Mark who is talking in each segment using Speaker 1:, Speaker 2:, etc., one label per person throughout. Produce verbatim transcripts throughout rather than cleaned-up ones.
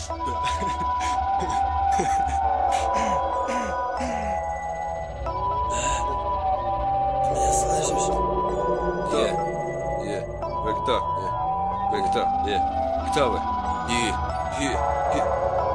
Speaker 1: Меня слышишь?
Speaker 2: Yeah, yeah. Вы кто? Yeah. Вы кто? Yeah. Кто вы? Yeah, yeah, yeah.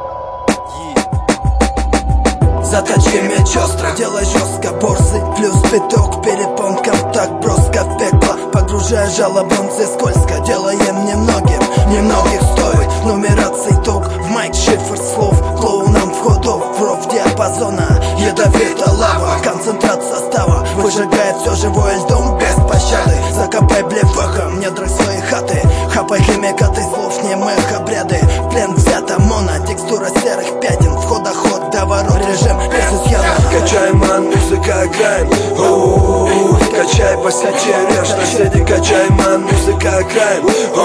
Speaker 1: Заточи меч остро, делай жестко борзый, плюс пяток перепонкам так броско в пекло. Погружая жало бронзы скользко, делаем немногим, немногих стоит нумераций ток. В майк шифр слов, клоунам входов в ров диапазона. Ядовита лава, концентрат состава выжигает все живое льдом без пощады. Закопай блефахом недра своей хаты, хапай химикаты слов немых обряды. В плен взята моно, текстура серых пятен, вход-оход до ворот, режим без изъяна.
Speaker 3: Качай, ман, музыка играем. Оу, качай, посячи, режь, соседи, качай, ман, музыка играем.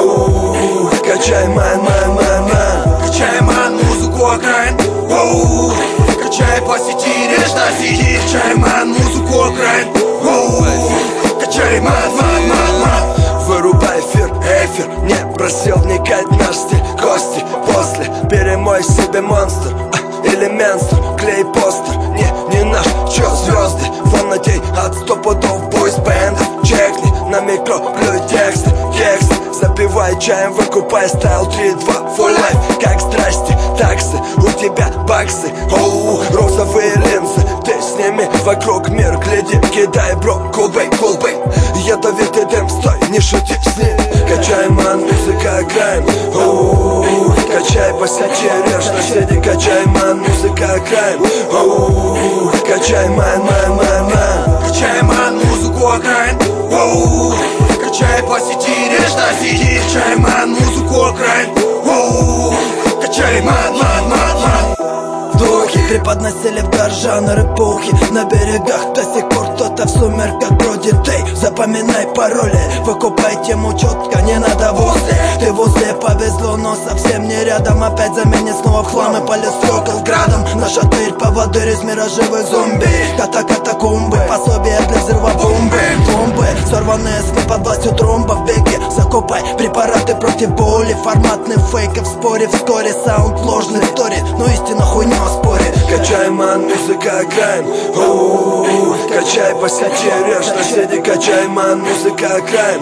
Speaker 3: Оу, качай, ман, ман, ман, ман.
Speaker 4: Качай, ман, музыку играем. Оу, качай, посети, режь, соседи, качай, ман, музыку играем. Оу, качай, ман, ман, ман, ман.
Speaker 3: Вырубай эфир, эфир, не просил вникать в наш стиль. Кости после, перемой себе монстр или менстр, клей постер, не, не наш, чё звезды, фанатей от сто пудов бойс-бэндов. Чекни на микро, плюй тексты, кексы, запивай чаем, выкупай стайл три-два, full life, как страсти, таксы, у тебя баксы, оу, розовые линзы, ты с ними вокруг мир, гляди, кидай, бро, кулбей, кулбей, ядовитый дым, стой, не шути с ним. Качай, ман, музыка играем. Оу, качай, посячи, режь, соседи, качай, ман, музыка играем. Оу, качай, ман, ман, ман, ман.
Speaker 4: Качай, ман, музыку играем. Оу, качай, посети, режь, соседи, качай, ман, музыку играем. Оу, качай, ман, ман, ман, ман.
Speaker 1: Духи преподносили в дар жанр эпохи. На берегах до сих пор кто-то в сумерках бродит. Эй, запоминай пароли, выкупай тему четко, не надо возле. Ты возле, повезло, но совсем не рядом. Опять замени снова в хлам и полез с градом. Наша тырь, поводырь из мира живых зомби. Ката-катакумбы, пособие для взрыва бомбы. Бомбы, сорванные сны под властью тромба в беге. Закупай препараты против боли. Форматный фейк в споре, вскоре саунд ложный стори. Но истина хуйня в споре.
Speaker 3: Качай, ман, музыка играем. Оу, качай, посячи, режь, соседи, качай, ман, музыка играем.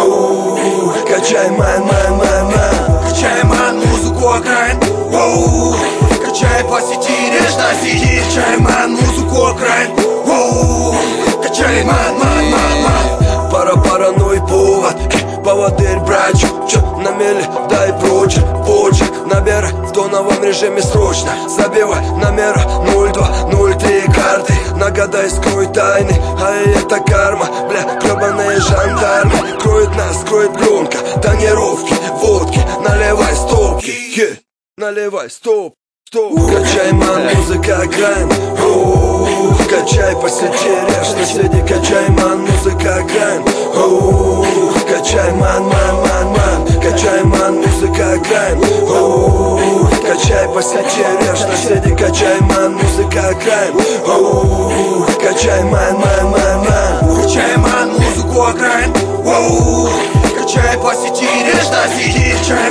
Speaker 3: Оу, качай, ман, ман, ман, ман.
Speaker 4: Качай, ман, музыку играем. Оу, качай, посети, режь, соседи, качай, ман, музыку играем. Оу, качай, ман, ман, ман, ман.
Speaker 3: Пара, паранойй, повод, поводырь, брачу, чё на мели, дай прочерк, почерк. Набирай в тоновом режиме срочно, забивай номера ноль два ноль три карты. Нагадай, скрой тайны, а это карма, бля, гребаные жандармы. Кроет нас, кроет громко, тонировки, водки, наливай стопки, yeah. Наливай, стоп, стоп. Качай, ман, музыка играем. Оу, качай, посети, режь, соседи, качай, ман, музыка играем. Оу, качай, ман, ман, ман, ман. Качай, ман, музыка играем. Оу, качай, посячи, режь, соседи, качай, ман, музыка играем. Оу, качай, ман, ман, ман, ман.
Speaker 4: Качай, ман, музыку играем. Оу, качай, посети, режь, соседи, качай,